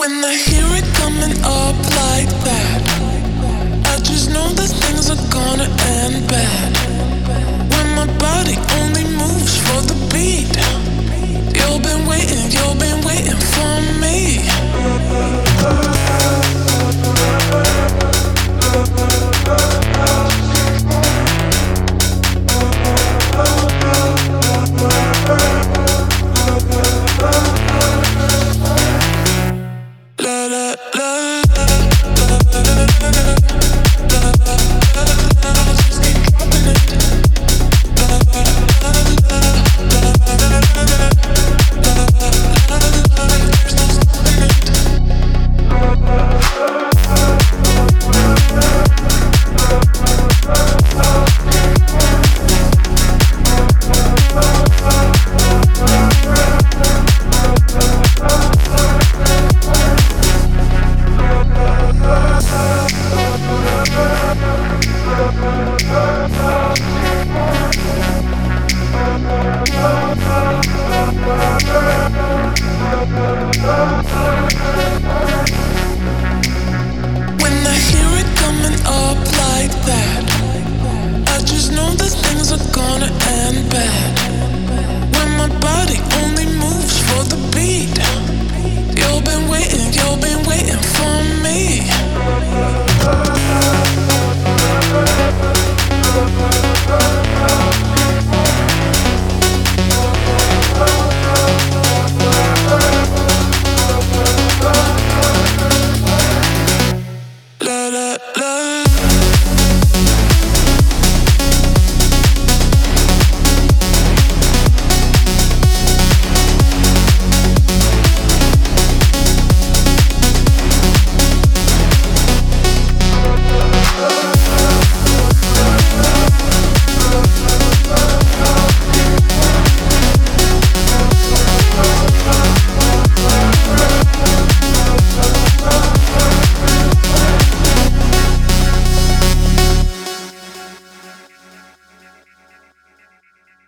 When I hear it coming up like that, I just know that things are gonna end bad. When my body only moves for the beat, you've been waiting for me.